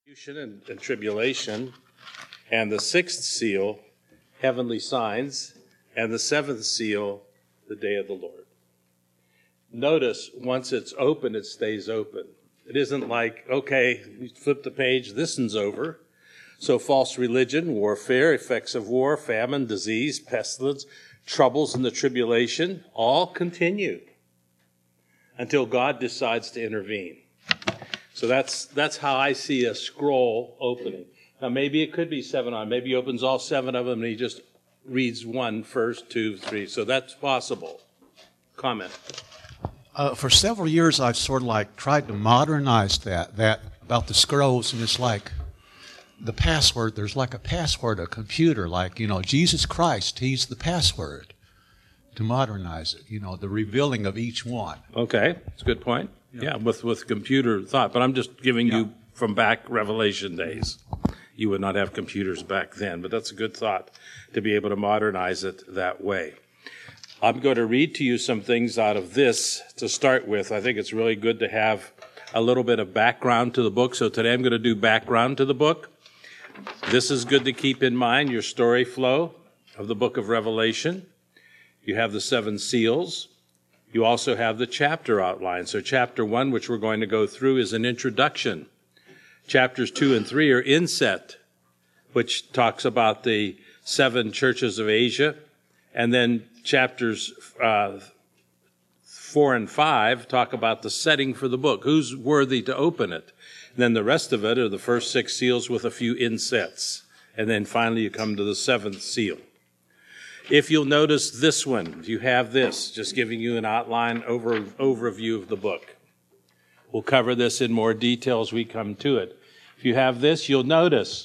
And tribulation, and the sixth seal, heavenly signs, and the seventh seal, the day of the Lord. Notice, once it's open, it stays open. It isn't like, okay, you flip the page, this one's over. So false religion, warfare, effects of war, famine, disease, pestilence, troubles in the tribulation, all continue until God decides to intervene. So that's how I see a scroll opening. Now maybe it could be 7 on. Maybe he opens all 7 of them and he just reads 1 first, 2, 3. So that's possible. Comment. For several years I've sort of like tried to modernize that about the scrolls, and it's like the password, there's like a password, a computer, like, Jesus Christ, he's the password to modernize it, the revealing of each one. Okay, that's a good point. Yeah, with computer thought. But I'm just giving you from back Revelation days. You would not have computers back then, but that's a good thought to be able to modernize it that way. I'm going to read to you some things out of this to start with. I think it's really good to have a little bit of background to the book. So today I'm going to do background to the book. This is good to keep in mind, your story flow of the book of Revelation. You have the 7 seals. You also have the chapter outline. So chapter 1, which we're going to go through, is an introduction. Chapters 2 and 3 are inset, which talks about the 7 churches of Asia. And then chapters 4 and 5 talk about the setting for the book. Who's worthy to open it? And then the rest of it are the first 6 seals with a few insets. And then finally you come to the 7th seal. If you'll notice this one, you have this, just giving you an outline overview of the book. We'll cover this in more detail as we come to it. If you have this, you'll notice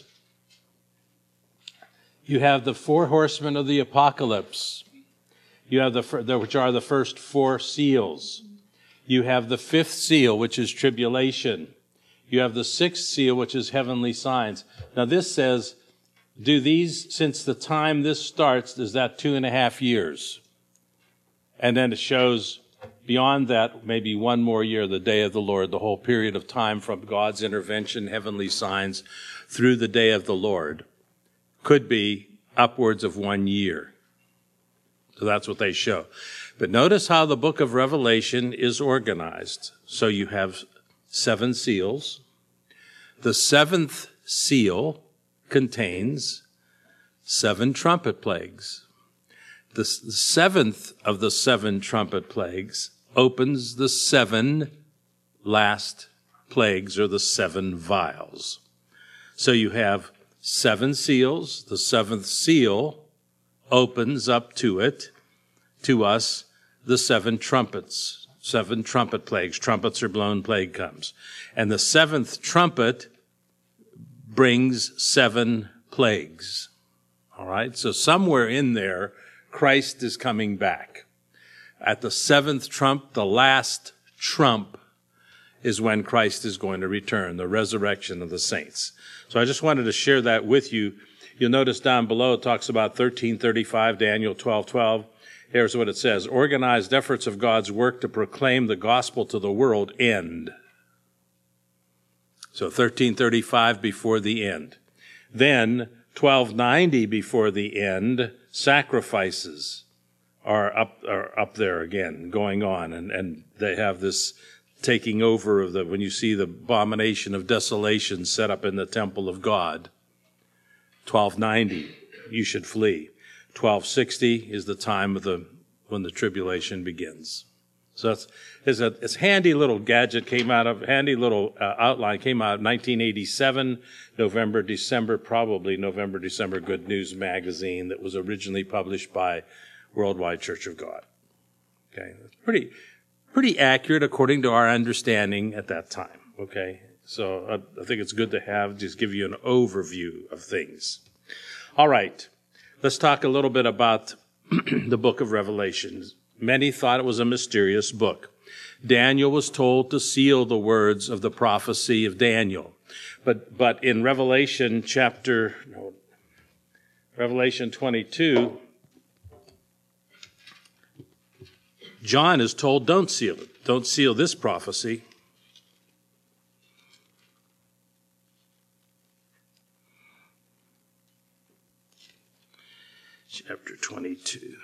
you have the 4 horsemen of the apocalypse. You have which are the first 4 seals. You have the 5th seal, which is tribulation. You have the 6th seal, which is heavenly signs. Now this says, do these, since the time this starts, is that 2.5 years? And then it shows beyond that, maybe 1 more year, the day of the Lord, the whole period of time from God's intervention, heavenly signs, through the day of the Lord, could be upwards of 1 year. So that's what they show. But notice how the book of Revelation is organized. So you have 7 seals. The 7th seal contains 7 trumpet plagues. The 7th of the 7 trumpet plagues opens the 7 last plagues, or the 7 vials. So you have 7 seals. The 7th seal opens up to us, the 7 trumpets, 7 trumpet plagues. Trumpets are blown, plague comes. And the 7th trumpet brings 7 plagues. All right? So somewhere in there, Christ is coming back. At the 7th trump, the last trump, is when Christ is going to return, the resurrection of the saints. So I just wanted to share that with you. You'll notice down below it talks about 1335, Daniel 12:12. Here's what it says. Organized efforts of God's work to proclaim the gospel to the world end. So 1335 before the end. Then 1290 before the end, sacrifices are up there again, going on. And they have this taking over of when you see the abomination of desolation set up in the temple of God. 1290, you should flee. 1260 is the time of when the tribulation begins. So it's a handy little gadget handy little outline came out in 1987, November, December, Good News magazine that was originally published by Worldwide Church of God. Okay, pretty accurate according to our understanding at that time. Okay, so I think it's good to just give you an overview of things. All right, let's talk a little bit about the book of Revelation. Many thought it was a mysterious book. Daniel was told to seal the words of the prophecy of Daniel. But in Revelation 22, John is told, don't seal it. Don't seal this prophecy. chapter 22.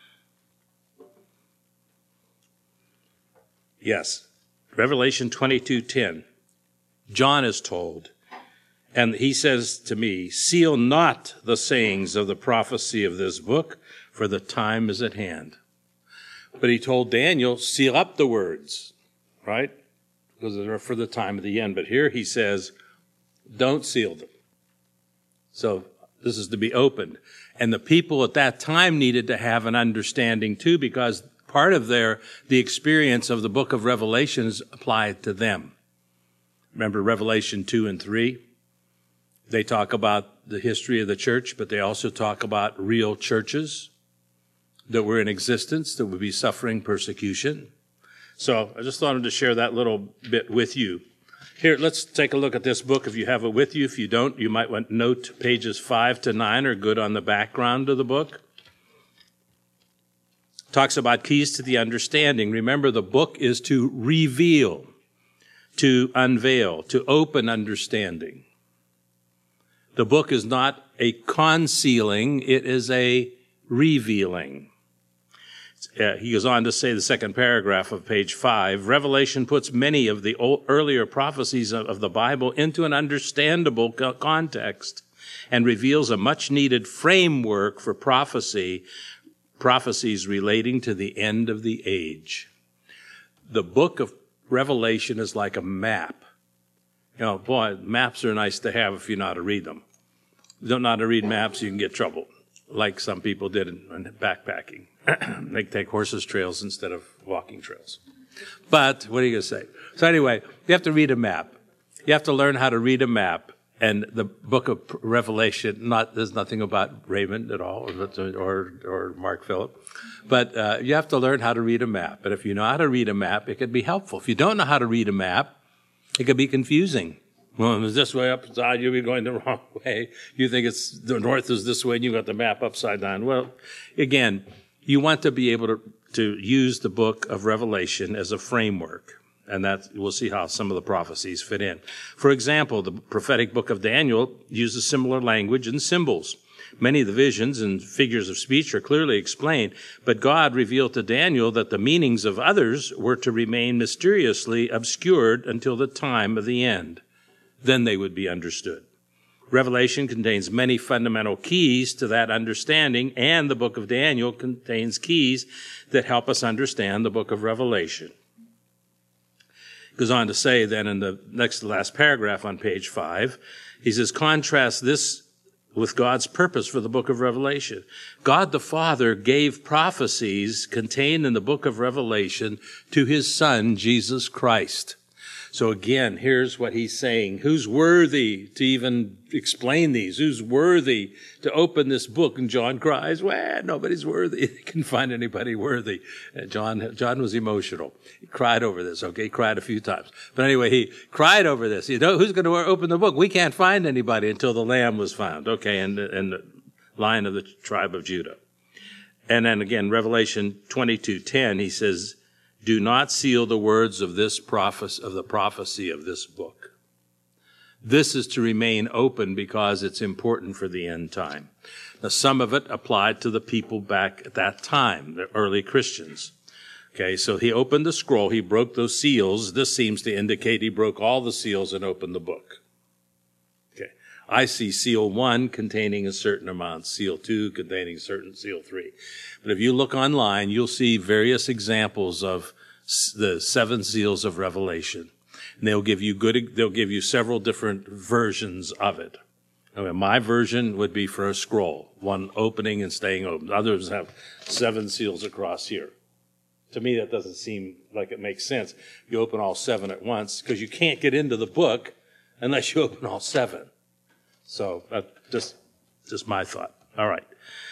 Yes, Revelation 22:10. John is told, and he says to me, seal not the sayings of the prophecy of this book, for the time is at hand. But he told Daniel, seal up the words, right? Because they're for the time of the end. But here he says, don't seal them. So this is to be opened. And the people at that time needed to have an understanding too, because part of the experience of the book of Revelation is applied to them. Remember Revelation 2 and 3? They talk about the history of the church, but they also talk about real churches that were in existence that would be suffering persecution. So I just wanted to share that little bit with you. Here, let's take a look at this book if you have it with you. If you don't, you might want to note pages 5 to 9 are good on the background of the book. Talks about keys to the understanding. Remember, the book is to reveal, to unveil, to open understanding. The book is not a concealing, it is a revealing. He goes on to say, the second paragraph of page 5, Revelation puts many of the earlier prophecies of the Bible into an understandable context and reveals a much-needed framework for prophecies relating to the end of the age. The book of Revelation is like a map. You know, boy, maps are nice to have if you know how to read them. If you don't know how to read maps, you can get trouble, like some people did in backpacking. They take horses' trails instead of walking trails. But what are you going to say? So anyway, you have to read a map. You have to learn how to read a map. And the book of Revelation, there's nothing about Raymond at all, or Mark Phillip. But you have to learn how to read a map. And if you know how to read a map, it could be helpful. If you don't know how to read a map, it could be confusing. Well, it's this way upside, you'll be going the wrong way. You think the north is this way, and you got the map upside down. Well, again, you want to be able to use the book of Revelation as a framework. And that we'll see how some of the prophecies fit in. For example, the prophetic book of Daniel uses similar language and symbols. Many of the visions and figures of speech are clearly explained, but God revealed to Daniel that the meanings of others were to remain mysteriously obscured until the time of the end. Then they would be understood. Revelation contains many fundamental keys to that understanding, and the book of Daniel contains keys that help us understand the book of Revelation. Goes on to say then in the next to last paragraph on page 5, he says, contrast this with God's purpose for the book of Revelation. God the Father gave prophecies contained in the book of Revelation to his Son, Jesus Christ. So again, here's what he's saying. Who's worthy to even explain these? Who's worthy to open this book? And John cries, well, nobody's worthy. They couldn't find anybody worthy. John was emotional. He cried over this, okay? He cried a few times. But anyway, he cried over this. You know, who's going to open the book? We can't find anybody until the Lamb was found, okay, and the Lion of the tribe of Judah. And then again, Revelation 22:10, he says, do not seal the words of the prophecy of this book. This is to remain open because it's important for the end time. Now, some of it applied to the people back at that time, the early Christians. Okay, so he opened the scroll, he broke those seals. This seems to indicate he broke all the seals and opened the book. Okay, I see seal 1 containing a certain amount, seal 2 containing certain, seal 3. But if you look online, you'll see various examples of the 7 seals of Revelation. And they'll give you several different versions of it. Okay, my version would be for a scroll, one opening and staying open. Others have 7 seals across here. To me, that doesn't seem like it makes sense. You open all 7 at once, because you can't get into the book unless you open all 7. So that's just my thought. All right.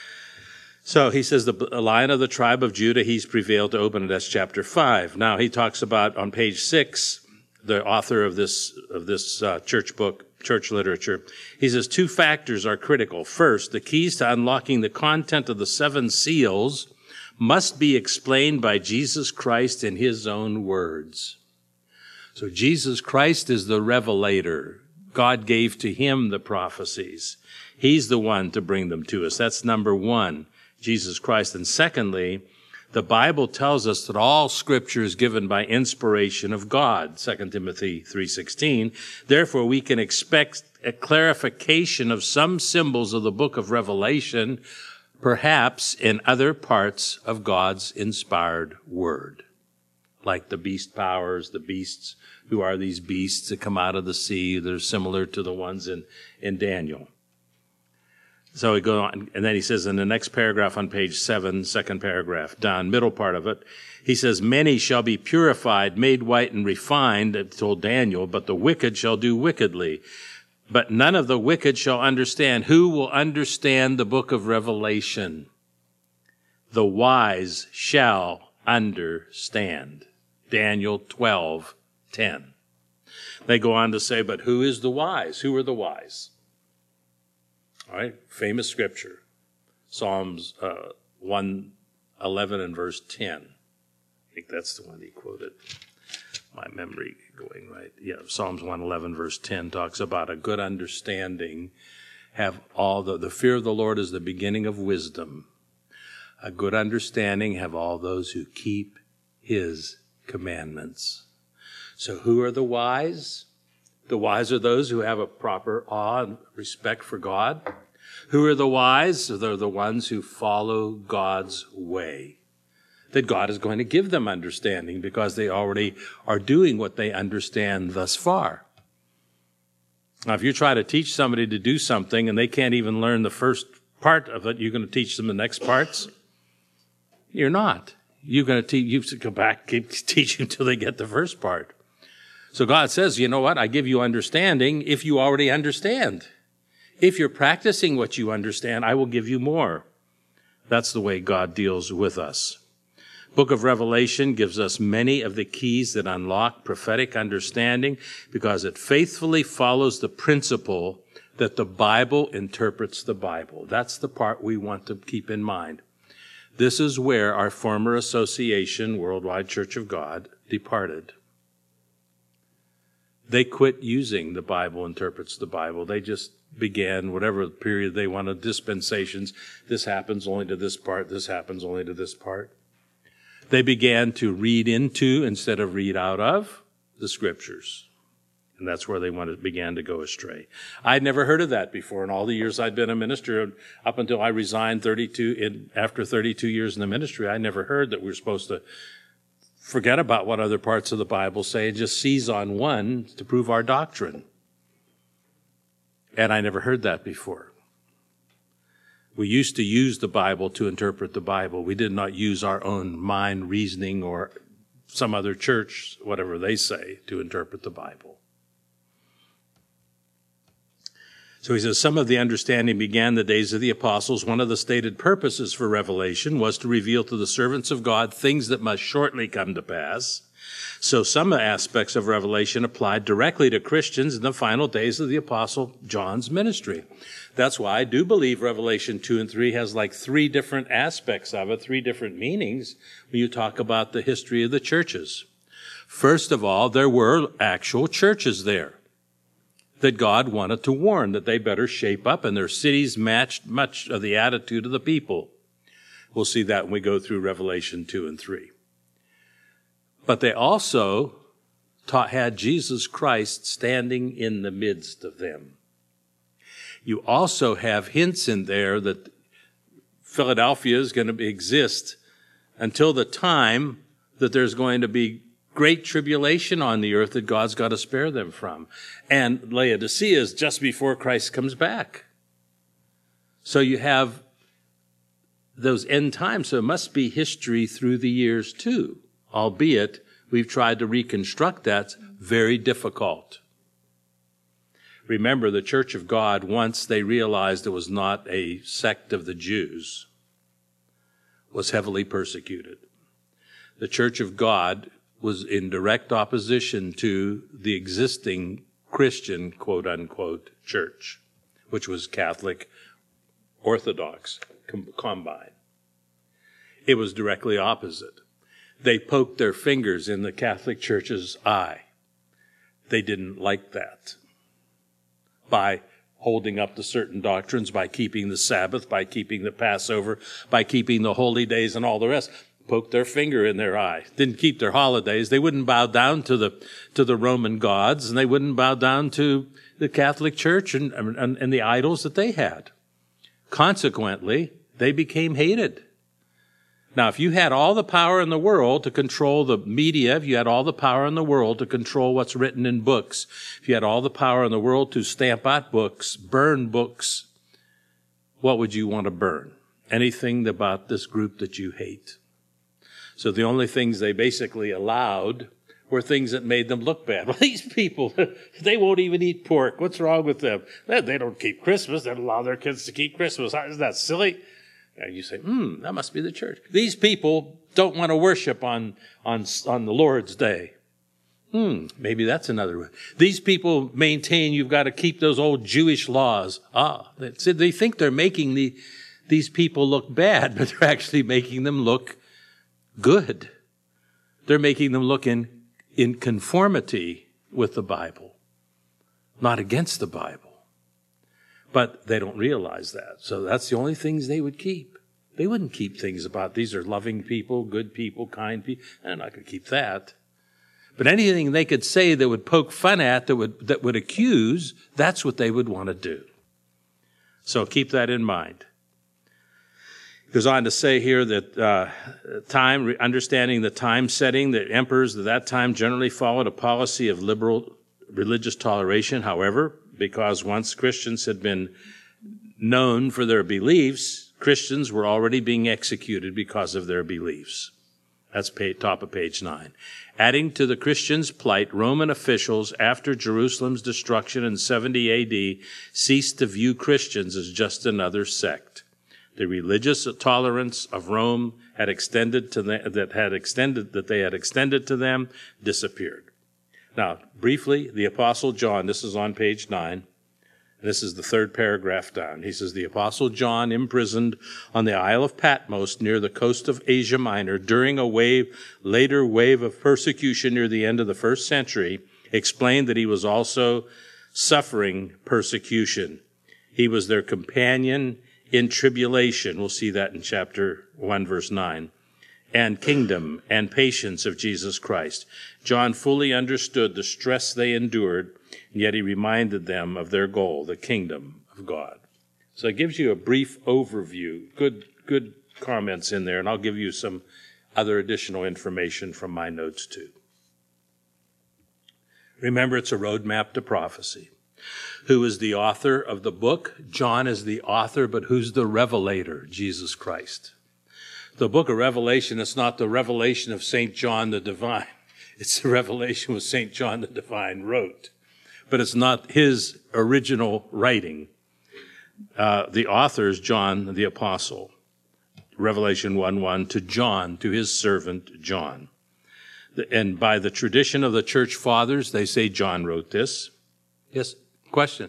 So he says the Lion of the tribe of Judah, he's prevailed to open it. That's chapter 5. Now he talks about on page 6, the author of this church book, church literature. He says 2 factors are critical. First, the keys to unlocking the content of the 7 seals must be explained by Jesus Christ in his own words. So Jesus Christ is the revelator. God gave to him the prophecies. He's the one to bring them to us. That's number 1. Jesus Christ. And secondly, the Bible tells us that all Scripture is given by inspiration of God, 2 Timothy 3:16. Therefore, we can expect a clarification of some symbols of the book of Revelation, perhaps in other parts of God's inspired word, like the beast powers, the beasts. Who are these beasts that come out of the sea? They're similar to the ones in Daniel. So we go on, and then he says in the next paragraph on page 7, second paragraph, down, middle part of it, he says, many shall be purified, made white, and refined, told Daniel, but the wicked shall do wickedly. But none of the wicked shall understand. Who will understand the book of Revelation? The wise shall understand. Daniel 12:10. They go on to say, but who is the wise? Who are the wise? All right, famous scripture, Psalms 111 and verse 10. I think that's the one he quoted. My memory going right. Yeah, Psalms 111 verse 10 talks about a good understanding. Have all the fear of the Lord is the beginning of wisdom. A good understanding have all those who keep his commandments. So who are the wise? The wise are those who have a proper awe and respect for God. Who are the wise? They're the ones who follow God's way. That God is going to give them understanding because they already are doing what they understand thus far. Now, if you try to teach somebody to do something and they can't even learn the first part of it, you're going to teach them the next parts? You're not. You're going to go back, keep teaching until they get the first part. So God says, you know what? I give you understanding if you already understand. If you're practicing what you understand, I will give you more. That's the way God deals with us. Book of Revelation gives us many of the keys that unlock prophetic understanding because it faithfully follows the principle that the Bible interprets the Bible. That's the part we want to keep in mind. This is where our former association, Worldwide Church of God, departed. They quit using the Bible interprets the Bible. They just began whatever period they wanted, dispensations. This happens only to this part. This happens only to this part. They began to read into instead of read out of the Scriptures. And that's where they began to go astray. I'd never heard of that before in all the years I'd been a minister. Up until I resigned after 32 years in the ministry, I never heard that we were supposed to forget about what other parts of the Bible say and just seize on one to prove our doctrine. And I never heard that before. We used to use the Bible to interpret the Bible. We did not use our own mind, reasoning, or some other church, whatever they say, to interpret the Bible. So he says, some of the understanding began the days of the apostles. One of the stated purposes for Revelation was to reveal to the servants of God things that must shortly come to pass. So some aspects of Revelation applied directly to Christians in the final days of the Apostle John's ministry. That's why I do believe Revelation 2 and 3 has like 3 different aspects of it, 3 different meanings when you talk about the history of the churches. First of all, there were actual churches there that God wanted to warn that they better shape up, and their cities matched much of the attitude of the people. We'll see that when we go through Revelation 2 and 3. But they also had Jesus Christ standing in the midst of them. You also have hints in there that Philadelphia is going to exist until the time that there's going to be great tribulation on the earth that God's got to spare them from. And Laodicea is just before Christ comes back. So you have those end times. So it must be history through the years too, albeit we've tried to reconstruct that. Very difficult. Remember, the Church of God, once they realized it was not a sect of the Jews, was heavily persecuted. The Church of God was in direct opposition to the existing Christian, quote-unquote, church, which was Catholic Orthodox combined. It was directly opposite. They poked their fingers in the Catholic Church's eye. They didn't like that. By holding up to certain doctrines by keeping the Sabbath, by keeping the Passover, by keeping the holy days and all the rest. Poked their finger in their eye. Didn't keep their holidays. They wouldn't bow down to the Roman gods, and they wouldn't bow down to the Catholic Church and the idols that they had. Consequently, they became hated. Now, if you had all the power in the world to control the media, if you had all the power in the world to control what's written in books, if you had all the power in the world to stamp out books, burn books, what would you want to burn? Anything about this group that you hate. So the only things they basically allowed were things that made them look bad. Well, these people, they won't even eat pork. What's wrong with them? They don't keep Christmas. They don't allow their kids to keep Christmas. Isn't that silly? And you say, that must be the church. These people don't want to worship on the Lord's Day. Maybe that's another one. These people maintain you've got to keep those old Jewish laws. They think they're making these people look bad, but they're actually making them look good. They're making them look in conformity with the Bible, not against the Bible. But they don't realize that. So that's the only things they would keep. They wouldn't keep things about these are loving people, good people, kind people. They're not going to keep that. But anything they could say that would poke fun at, that would accuse, that's what they would want to do. So keep that in mind. He goes on to say here that understanding the time setting, that emperors at that time generally followed a policy of liberal religious toleration. However, because once Christians had been known for their beliefs, Christians were already being executed because of their beliefs. That's top of page 9. Adding to the Christians' plight, Roman officials, after Jerusalem's destruction in 70 A.D., ceased to view Christians as just another sect. The religious tolerance of Rome had extended to them, that they had extended to them disappeared. Now, briefly, the Apostle John, this is on page 9, and this is the third paragraph down. He says, the Apostle John, imprisoned on the Isle of Patmos near the coast of Asia Minor during a later wave of persecution near the end of the first century, explained that he was also suffering persecution. He was their companion in tribulation. We'll see that in chapter 1, verse 9. And kingdom and patience of Jesus Christ. John fully understood the stress they endured, and yet he reminded them of their goal, the kingdom of God. So it gives you a brief overview, good comments in there, and I'll give you some other additional information from my notes too. Remember, it's a roadmap to prophecy. Who is the author of the book? John is the author, but who's the revelator? Jesus Christ. The book of Revelation is not the revelation of St. John the Divine. It's the revelation what St. John the Divine wrote. But it's not his original writing. The author is John the Apostle. Revelation 1:1, to John, to his servant John. And by the tradition of the church fathers, they say John wrote this. Yes, question?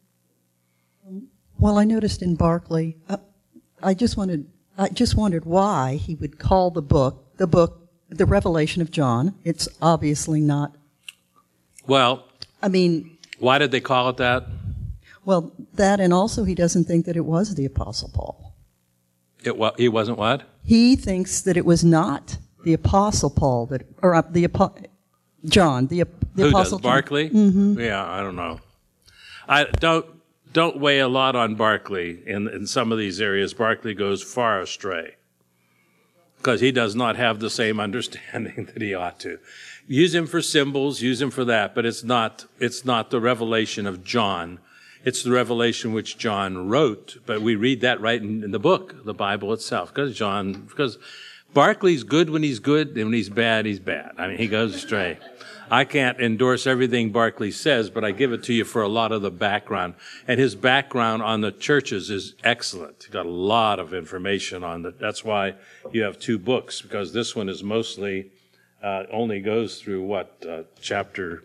Well, I noticed in Barclay, I just wondered why he would call the book, the Revelation of John. It's obviously not. Well, I mean, why did they call it that? Well, that, and also he doesn't think that it was the Apostle Paul. He wasn't what? He thinks that it was not the Apostle Paul John, the Who Apostle does, Barclay? Mm-hmm. Yeah, I don't know. I don't weigh a lot on Barclay in some of these areas. Barclay goes far astray because he does not have the same understanding that he ought to. Use him for symbols, use him for that, but it's not the revelation of John. It's the revelation which John wrote, but we read that right in the book, the Bible itself, because Barclay's good when he's good, and when he's bad, he's bad. I mean, he goes astray. I can't endorse everything Barclay says, but I give it to you for a lot of the background. And his background on the churches is excellent. He's got a lot of information on that. That's why you have two books, because this one is mostly only goes through chapter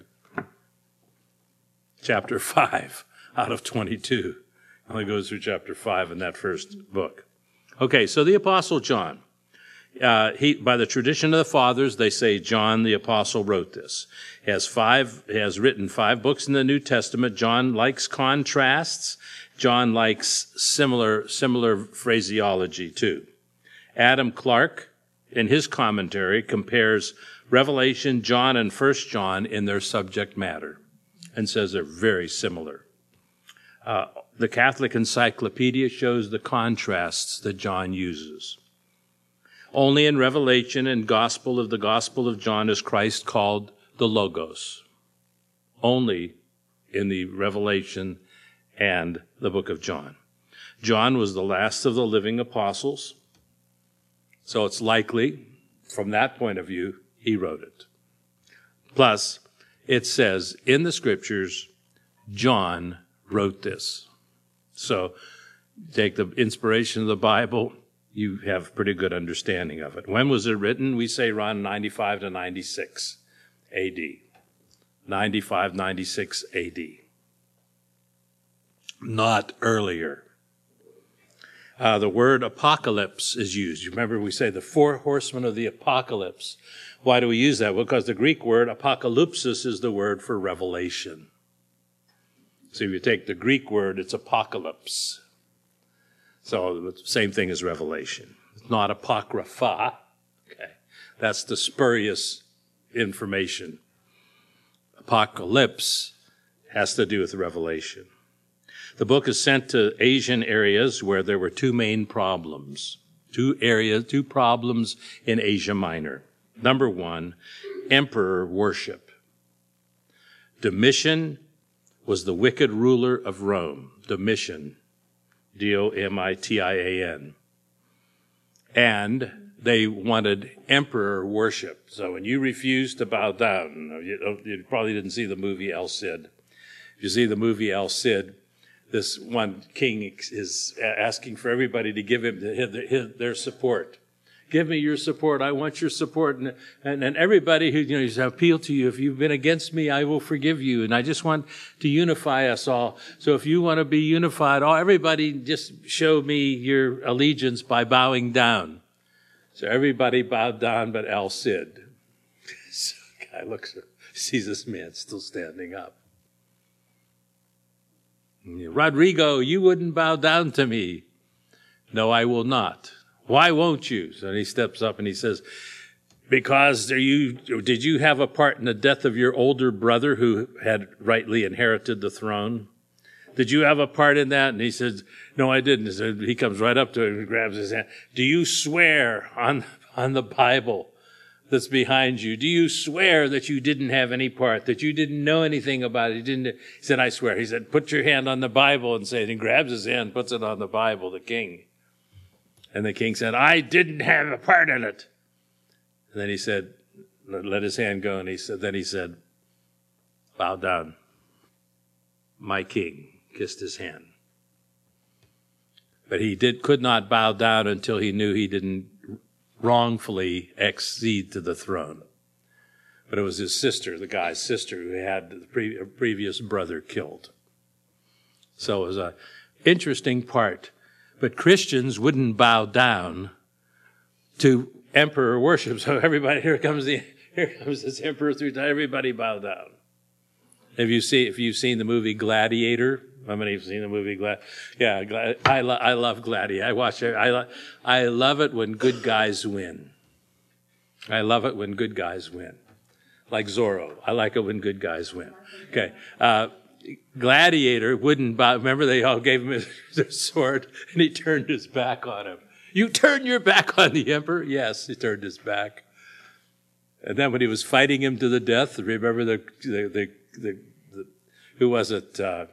5 out of 22. Only goes through chapter 5 in that first book. Okay, so the Apostle John. By the tradition of the fathers, they say John the Apostle wrote this. He has written 5 books in the New Testament. John likes contrasts. John likes similar phraseology too. Adam Clarke, in his commentary, compares Revelation, John, and 1 John in their subject matter and says they're very similar. The Catholic Encyclopedia shows the contrasts that John uses. Only in Revelation and Gospel of John is Christ called the Logos. Only in the Revelation and the book of John. John was the last of the living apostles, so it's likely, from that point of view, he wrote it. Plus, it says in the scriptures, John wrote this. So, take the inspiration of the Bible, you have pretty good understanding of it. When was it written? We say around 95 to 96 A.D. 95, 96 A.D. Not earlier. The word apocalypse is used. You remember we say the 4 horsemen of the apocalypse. Why do we use that? Well, because the Greek word apocalypsis is the word for revelation. So if you take the Greek word, it's apocalypse. So the same thing as revelation. It's not apocrypha. Okay. That's the spurious information. Apocalypse has to do with revelation. The book is sent to Asian areas where there were 2 main problems. 2 problems in Asia Minor. Number 1, emperor worship. Domitian was the wicked ruler of Rome. Domitian. D-O-M-I-T-I-A-N. And they wanted emperor worship. So when you refused to bow down, you probably didn't see the movie El Cid. If you see the movie El Cid, this one king is asking for everybody to give him their support. Give me your support. I want your support. And everybody who, appeal to you, if you've been against me, I will forgive you. And I just want to unify us all. So if you want to be unified, everybody just show me your allegiance by bowing down. So everybody bowed down but El Cid. So the guy looks, sees this man still standing up. Rodrigo, you wouldn't bow down to me. No, I will not. Why won't you? So he steps up and he says, because did you have a part in the death of your older brother who had rightly inherited the throne? Did you have a part in that? And he says, no, I didn't. So he comes right up to him and grabs his hand. Do you swear on the Bible that's behind you? Do you swear that you didn't have any part, that you didn't know anything about it? He said, I swear. He said, put your hand on the Bible and say it. And he grabs his hand, puts it on the Bible, the king. And the king said, I didn't have a part in it. And then he said, let his hand go. And then he said, bow down. My king kissed his hand. But he could not bow down until he knew he didn't wrongfully accede to the throne. But it was his sister, the guy's sister, who had the previous brother killed. So it was an interesting part. But Christians wouldn't bow down to emperor worship. So everybody, here comes this emperor through time. Everybody bow down. If you've seen the movie Gladiator, how many have seen the movie Gladiator? Yeah, I love Gladiator. I watch it. I love it when good guys win. I love it when good guys win. Like Zorro. I like it when good guys win. Okay. Gladiator wouldn't bow. Remember, they all gave him their sword, and he turned his back on him. You turn your back on the emperor? Yes, he turned his back. And then when he was fighting him to the death, remember the who was it?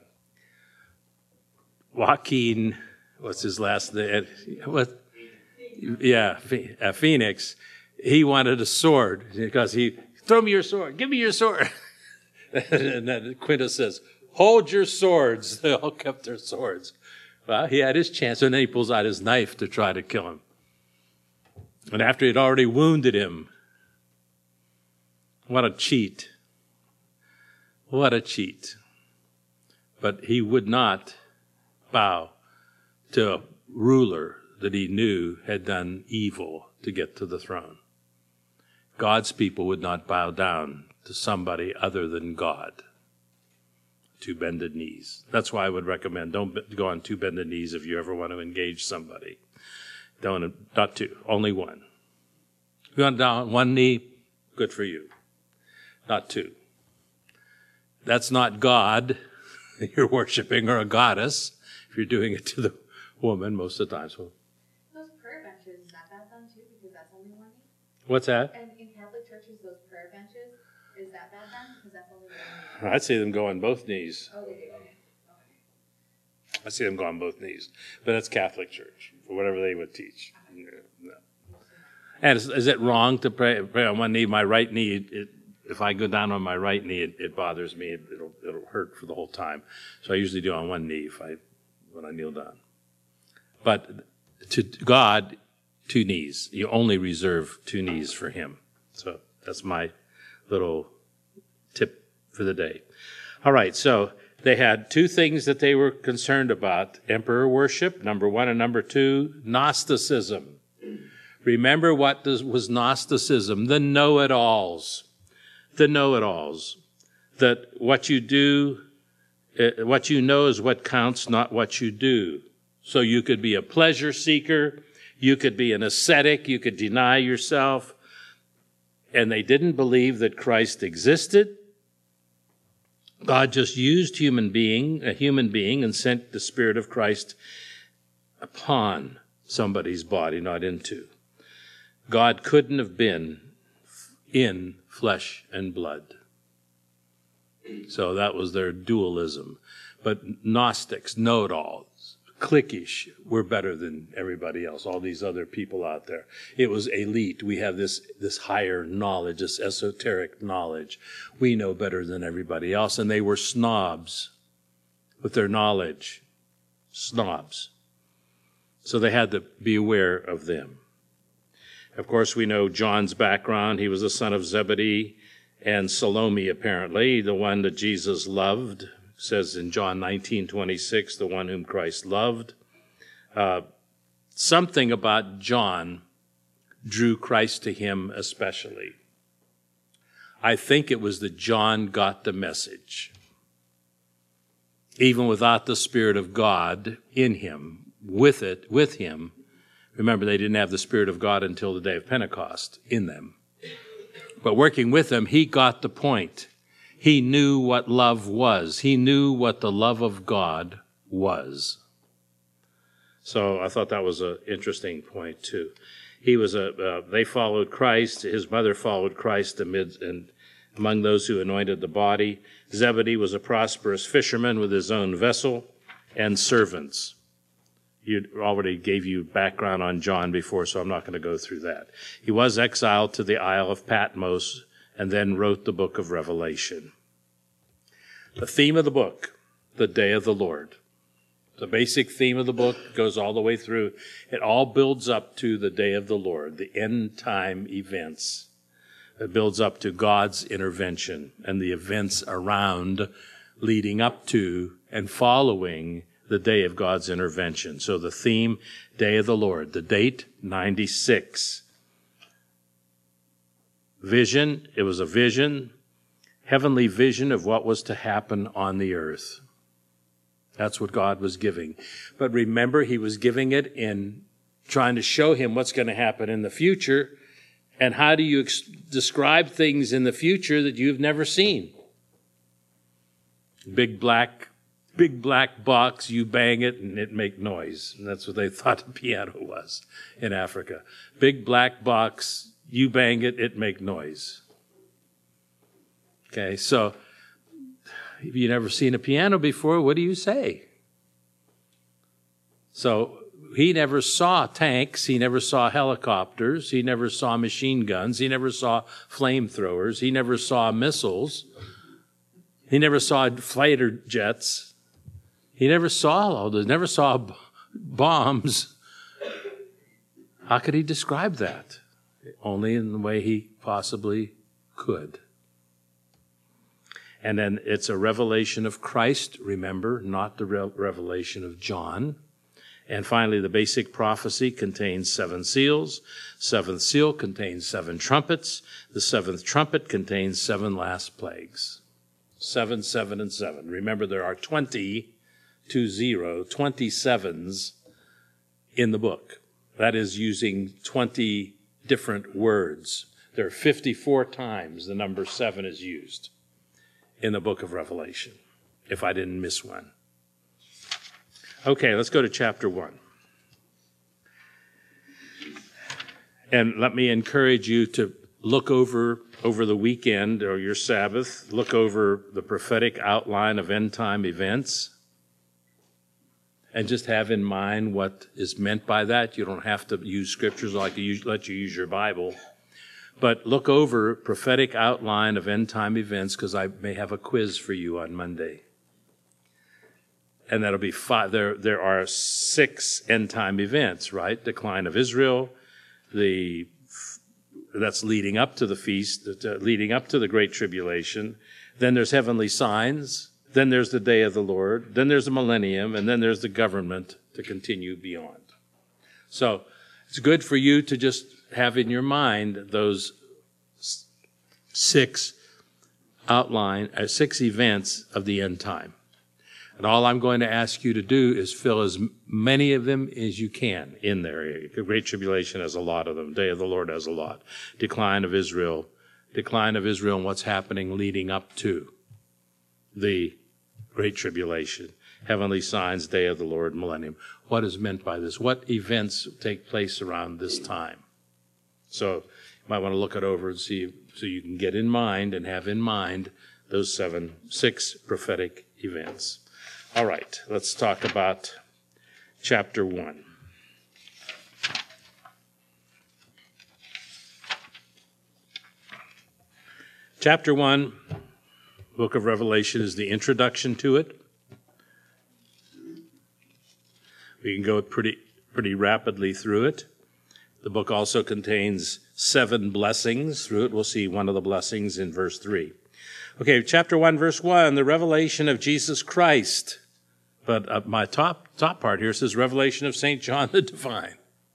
Joaquin, what's his last name? What? Yeah, Phoenix. He wanted a sword because throw me your sword. Give me your sword. And then Quintus says, hold your swords. They all kept their swords. Well, he had his chance, and then he pulls out his knife to try to kill him. And after he'd already wounded him, what a cheat. What a cheat. But he would not bow to a ruler that he knew had done evil to get to the throne. God's people would not bow down to somebody other than God. Two bended knees. That's why I would recommend don't go on two bended knees if you ever want to engage somebody. Not two, only one. If you want down on one knee, good for you. Not two. That's not God you're worshiping, or a goddess if you're doing it to the woman most of the time. So, those prayer benches, is that bad done too? Because that's only one knee? what's that? And in Catholic churches, those prayer benches, is that bad done? Because that's only one knee. I'd see them go on both knees. Oh, they do. Okay. I see them go on both knees. But that's Catholic Church, or whatever they would teach. No. And is it wrong to pray on one knee? My right knee, if I go down on my right knee, it bothers me. It'll hurt for the whole time. So I usually do on one knee when I kneel down. But to God, two knees. You only reserve two knees for him. So that's my little tip for the day. All right, so they had two things that they were concerned about: emperor worship, number one, and number two, Gnosticism. Remember what was Gnosticism? The know-it-alls. The know-it-alls. That what you do, what you know is what counts, not what you do. So you could be a pleasure seeker, you could be an ascetic, you could deny yourself. And they didn't believe that Christ existed. God just used a human being, and sent the Spirit of Christ upon somebody's body, not into. God couldn't have been in flesh and blood. So that was their dualism. But Gnostics, know-it-alls, cliquish, were better than everybody else, all these other people out there. It was elite. We have this higher knowledge, this esoteric knowledge. We know better than everybody else. And they were snobs with their knowledge. Snobs. So they had to be aware of them. Of course, we know John's background. He was the son of Zebedee and Salome, apparently, the one that Jesus loved. It says in John 19:26, the one whom Christ loved. Something about John drew Christ to him especially. I think it was that John got the message. Even without the Spirit of God in him, with him. Remember, they didn't have the Spirit of God until the day of Pentecost in them. But working with them, he got the point. He knew what love was. He knew what the love of God was. So I thought that was an interesting point, too. They followed Christ. His mother followed Christ and among those who anointed the body. Zebedee was a prosperous fisherman with his own vessel and servants. You already gave you background on John before, so I'm not going to go through that. He was exiled to the Isle of Patmos and then wrote the book of Revelation. The theme of the book, the day of the Lord. The basic theme of the book goes all the way through. It all builds up to the day of the Lord, the end time events. It builds up to God's intervention and the events around, leading up to and following the day of God's intervention. So the theme, Day of the Lord. The date, 96. Vision, it was a vision, heavenly vision of what was to happen on the earth. That's what God was giving. But remember, he was giving it in trying to show him what's going to happen in the future. And how do you describe things in the future that you've never seen? Big black box, you bang it and it make noise. And that's what they thought a piano was in Africa. Big black box, you bang it, it make noise. Okay, so if you've never seen a piano before, what do you say? So he never saw tanks, he never saw helicopters, he never saw machine guns, he never saw flamethrowers, he never saw missiles, he never saw fighter jets. He never saw all those, never saw bombs. How could he describe that? Only in the way he possibly could. And then it's a revelation of Christ, remember, not the revelation of John. And finally, the basic prophecy contains 7 seals. 7th seal contains 7 trumpets. The 7th trumpet contains 7 last plagues. 7, 7, and 7. Remember, there are 27s in the book. That is using 20 different words. There are 54 times the number 7 is used in the book of Revelation, if I didn't miss one. Okay, let's go to chapter 1. And let me encourage you to look over the weekend or your Sabbath, look over the prophetic outline of end-time events, and just have in mind what is meant by that. You don't have to use scriptures. I like to let you use your Bible. But look over prophetic outline of end-time events, because I may have a quiz for you on Monday. And that'll be 5. There are 6 end-time events, right? Decline of Israel, that's leading up to the feast, leading up to the Great Tribulation. Then there's heavenly signs. Then there's the day of the Lord. Then there's the millennium. And then there's the government to continue beyond. So it's good for you to just have in your mind those 6 events of the end time. And all I'm going to ask you to do is fill as many of them as you can in there. The Great Tribulation has a lot of them. Day of the Lord has a lot. Decline of Israel and what's happening leading up to the Great Tribulation. Heavenly signs, day of the Lord, millennium. What is meant by this? What events take place around this time? So you might want to look it over and see, so you can get in mind and have in mind those 6 prophetic events. All right, let's talk about chapter 1. Chapter 1, book of Revelation, is the introduction to it. We can go pretty rapidly through it. The book also contains 7 blessings through it. We'll see one of the blessings in verse 3. Okay, chapter 1, verse 1, the revelation of Jesus Christ. But my top part here says revelation of St. John the Divine.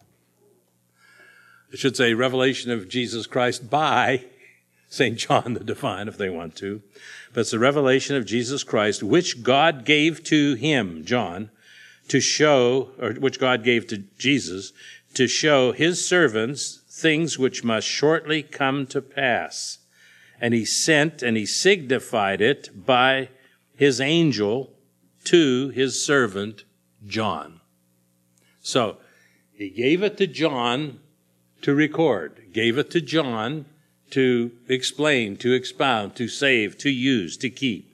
It should say revelation of Jesus Christ by St. John the Divine, if they want to. But it's the revelation of Jesus Christ, which God gave to him, John, to show, or which God gave to Jesus, to show his servants things which must shortly come to pass. And he sent and he signified it by his angel to his servant John. So he gave it to John to record, gave it to John to explain, to expound, to save, to use, to keep.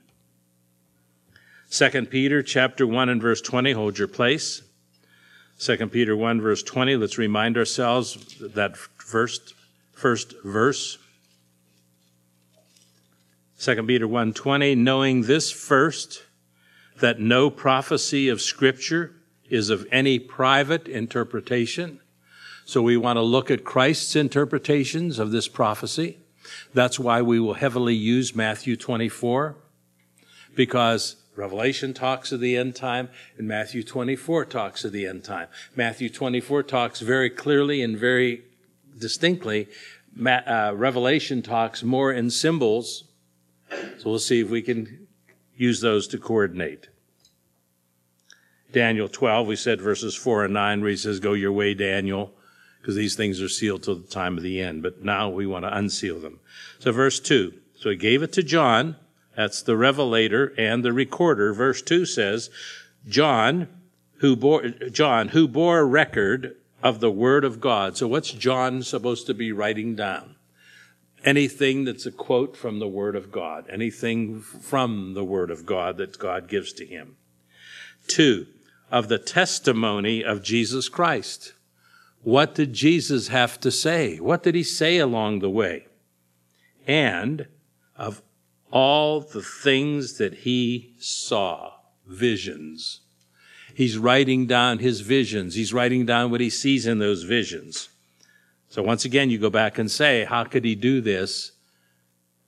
2 Peter chapter 1 and verse 20, hold your place. 2 Peter 1 verse 20, let's remind ourselves that first verse. 2 Peter 1:20, knowing this first, that no prophecy of Scripture is of any private interpretation. So we want to look at Christ's interpretations of this prophecy. That's why we will heavily use Matthew 24, because Revelation talks of the end time, and Matthew 24 talks of the end time. Matthew 24 talks very clearly and very distinctly. Revelation talks more in symbols. So we'll see if we can use those to coordinate. Daniel 12, we said verses 4 and 9, where he says, go your way, Daniel, because these things are sealed till the time of the end. But now we want to unseal them. So verse 2, so he gave it to John. That's the revelator and the recorder. Verse 2 says, John, who bore record of the word of God. So what's John supposed to be writing down? Anything that's a quote from the Word of God, anything from the Word of God that God gives to him. 2, of the testimony of Jesus Christ. What did Jesus have to say? What did he say along the way? And of all the things that he saw, visions. He's writing down his visions. He's writing down what he sees in those visions. So once again, you go back and say, how could he do this?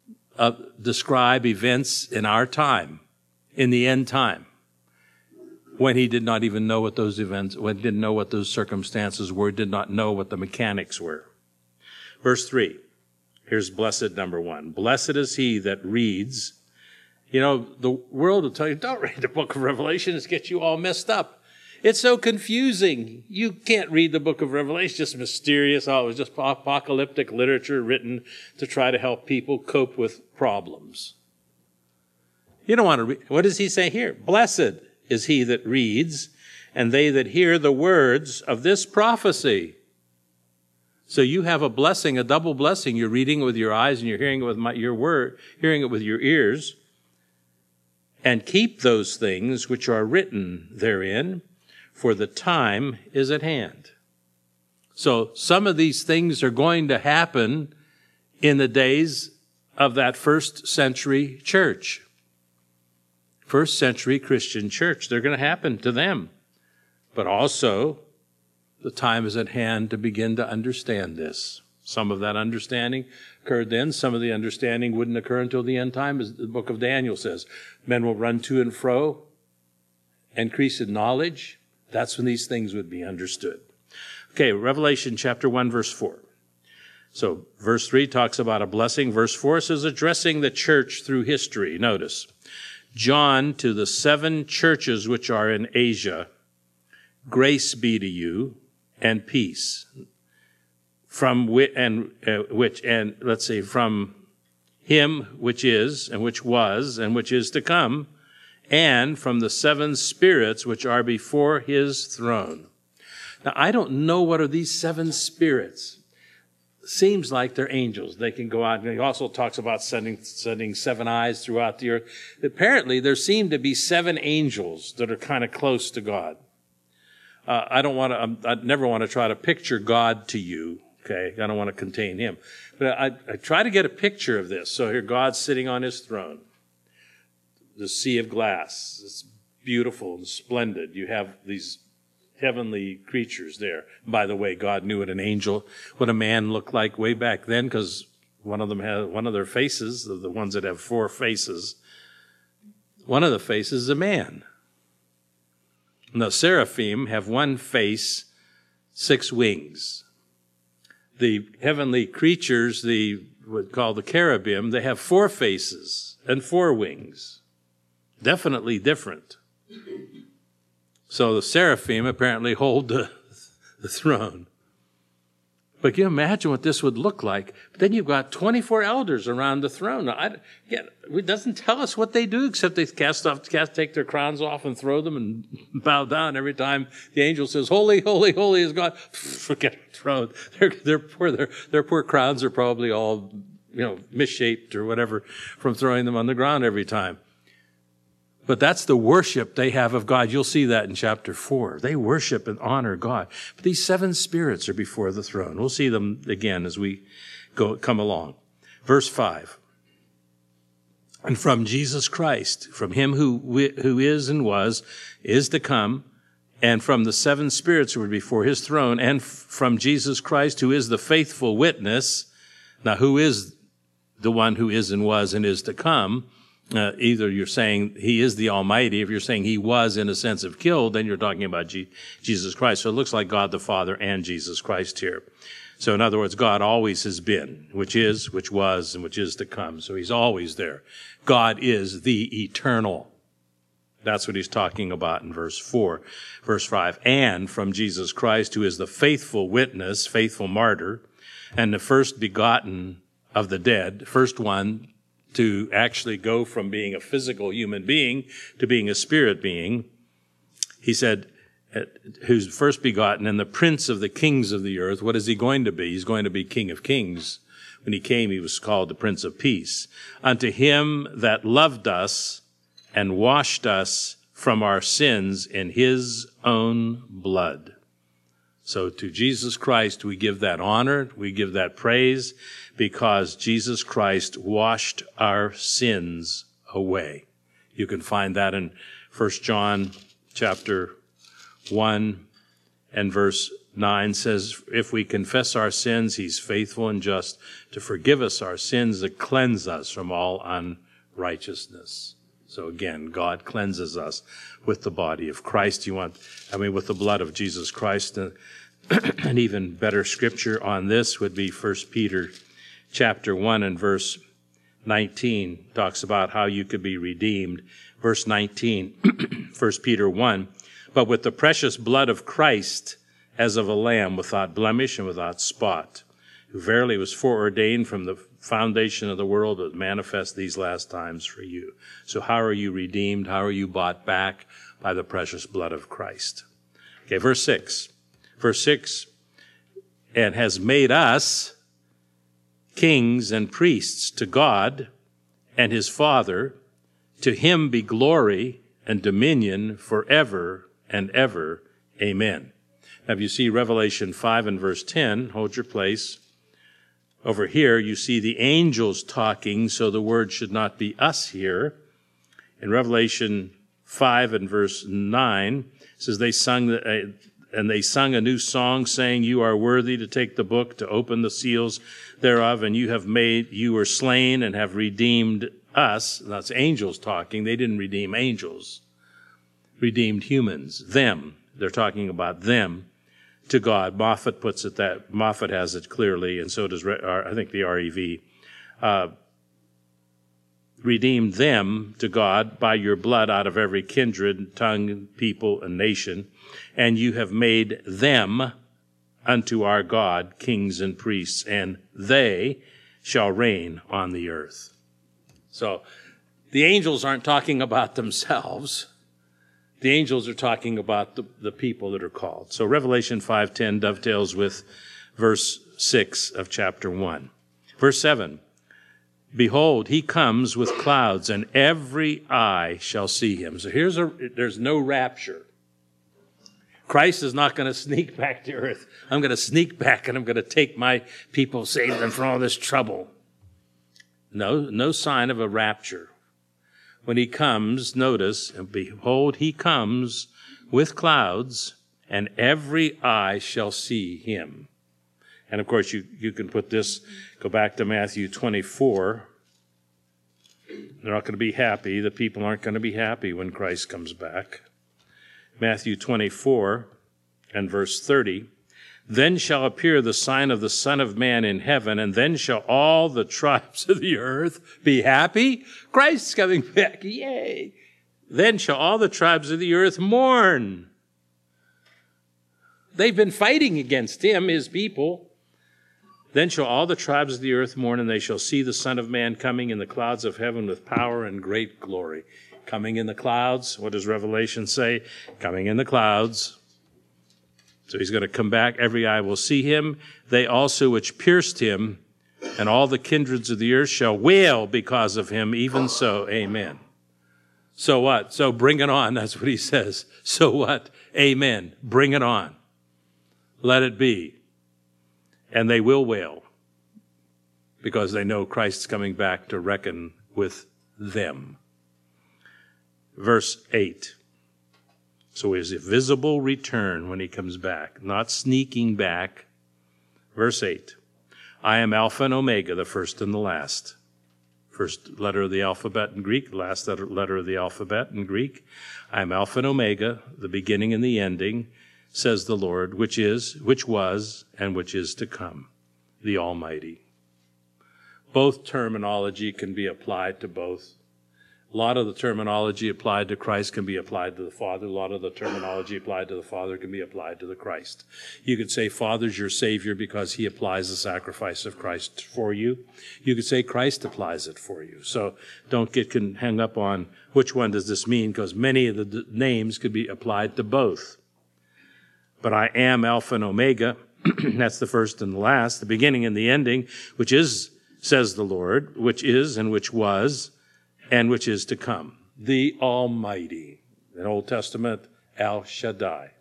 Describe events in our time, in the end time. when he did not even know what those events, when he didn't know what those circumstances were, did not know what the mechanics were. Verse 3, here's blessed number 1. Blessed is he that reads. You know, the world will tell you, don't read the book of Revelation, it gets you all messed up. It's so confusing. You can't read the book of Revelation. It's just mysterious. Oh, it was just apocalyptic literature written to try to help people cope with problems. You don't want to read. What does he say here? Blessed is he that reads, and they that hear the words of this prophecy. So you have a blessing, a double blessing. You're reading it with your eyes, and you're hearing it with your word, hearing it with your ears. And keep those things which are written therein, for the time is at hand. So some of these things are going to happen in the days of that first century church. First century Christian church. They're going to happen to them. But also, the time is at hand to begin to understand this. Some of that understanding occurred then. Some of the understanding wouldn't occur until the end time, as the book of Daniel says. Men will run to and fro, increase in knowledge. That's when these things would be understood. Okay, Revelation chapter 1, verse 4. So verse 3 talks about a blessing. Verse 4 says, addressing the church through history. Notice, John, to the 7 churches which are in Asia, grace be to you and peace. From from him which is, and which was, and which is to come, and from the 7 spirits which are before his throne. Now, I don't know what are these 7 spirits. Seems like they're angels. They can go out. And he also talks about sending 7 eyes throughout the earth. Apparently, there seem to be 7 angels that are kind of close to God. I never want to try to picture God to you. Okay, I don't want to contain him. But I try to get a picture of this. So here God's sitting on his throne. The sea of glass. It's beautiful and splendid. You have these heavenly creatures there. By the way, God knew what a man looked like way back then, because one of them had one of their faces, the ones that have 4 faces. One of the faces is a man. And the seraphim have 1 face, 6 wings. The heavenly creatures, would call the cherubim, they have 4 faces and 4 wings. Definitely different. So the seraphim apparently hold the throne. But can you imagine what this would look like? But then you've got 24 elders around the throne. Now, it doesn't tell us what they do, except they take their crowns off and throw them and bow down every time the angel says, "Holy, holy, holy is God." Forget the throne. Their poor crowns are probably all, misshaped or whatever from throwing them on the ground every time. But that's the worship they have of God. You'll see that in chapter 4. They worship and honor God. But these 7 spirits are before the throne. We'll see them again as we come along. Verse 5. And from Jesus Christ, from him who is and was, is to come, and from the 7 spirits who are before his throne, and from Jesus Christ, who is the faithful witness. Now, who is the one who is and was and is to come? Either you're saying he is the Almighty. If you're saying he was in a sense of killed, then you're talking about Jesus Christ. So it looks like God the Father and Jesus Christ here. So in other words, God always has been, which is, which was, and which is to come. So he's always there. God is the eternal. That's what he's talking about in verse 4. Verse 5, and from Jesus Christ, who is the faithful witness, faithful martyr, and the first begotten of the dead, first one to actually go from being a physical human being to being a spirit being. He said, who's first begotten and the prince of the kings of the earth. What is he going to be? He's going to be King of Kings. When he came, he was called the Prince of Peace. Unto him that loved us and washed us from our sins in his own blood. So to Jesus Christ, we give that honor, we give that praise, because Jesus Christ washed our sins away. You can find that in 1 John chapter 1 and verse 9 says, if we confess our sins, he's faithful and just to forgive us our sins, to cleanse us from all unrighteousness. So again, God cleanses us with the body of Christ. With the blood of Jesus Christ. An even better scripture on this would be 1 Peter chapter 1 and verse 19. Talks about how you could be redeemed. Verse 19, 1 Peter 1. But with the precious blood of Christ, as of a lamb without blemish and without spot, who verily was foreordained from the foundation of the world, but manifest these last times for you. So how are you redeemed? How are you bought back? By the precious blood of Christ. Okay, verse 6. Verse 6, and has made us kings and priests to God and his Father. To him be glory and dominion forever and ever. Amen. Now, if you see Revelation 5 and verse 10, hold your place. Over here, you see the angels talking, so the word should not be us here. In Revelation 5 and verse 9, it says, they sung a new song, saying, you are worthy to take the book, to open the seals thereof, and you were slain and have redeemed us. That's angels talking. They didn't redeem angels. Redeemed humans. Them. They're talking about them to God. Moffat puts it that. Moffat has it clearly, and so does, I think, the REV. Redeemed them to God by your blood out of every kindred, tongue, people, and nation. And you have made them unto our God kings and priests, and they shall reign on the earth. So the angels aren't talking about themselves. The angels are talking about the people that are called. So Revelation 5:10 dovetails with verse 6 of chapter 1. Verse 7, behold, he comes with clouds, and every eye shall see him. So there's no rapture. Christ is not going to sneak back to earth. I'm going to sneak back and I'm going to take my people, save them from all this trouble. No sign of a rapture. When he comes, notice, and behold, he comes with clouds, and every eye shall see him. And of course, you can put this, go back to Matthew 24. They're not going to be happy. The people aren't going to be happy when Christ comes back. Matthew 24 and verse 30. Then shall appear the sign of the Son of Man in heaven, and then shall all the tribes of the earth be happy. Christ's coming back. Yay. Then shall all the tribes of the earth mourn. They've been fighting against him, his people. Then shall all the tribes of the earth mourn, and they shall see the Son of Man coming in the clouds of heaven with power and great glory. Coming in the clouds. What does Revelation say? Coming in the clouds. So he's going to come back. Every eye will see him. They also which pierced him, and all the kindreds of the earth shall wail because of him. Even so, amen. So what? So bring it on. That's what he says. So what? Amen. Bring it on. Let it be. And they will wail because they know Christ's coming back to reckon with them. Verse 8. So his visible return when he comes back, not sneaking back. Verse 8. I am Alpha and Omega, the first and the last. First letter of the alphabet in Greek, last letter of the alphabet in Greek. I am Alpha and Omega, the beginning and the ending, says the Lord, which is, which was, and which is to come, the Almighty. Both terminology can be applied to both. A lot of the terminology applied to Christ can be applied to the Father. A lot of the terminology applied to the Father can be applied to the Christ. You could say Father's your Savior because he applies the sacrifice of Christ for you. You could say Christ applies it for you. So don't get hung up on which one does this mean, because many of the names could be applied to both. But I am Alpha and Omega. That's the first and the last, the beginning and the ending, which is, says the Lord, which is and which was, and which is to come, the Almighty. In Old Testament, El Shaddai.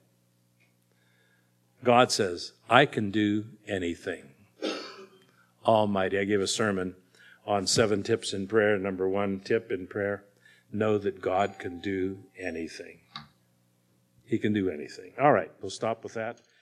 God says, I can do anything. Almighty. I gave a sermon on 7 tips in prayer. Number 1 tip in prayer, know that God can do anything. He can do anything. All right, we'll stop with that.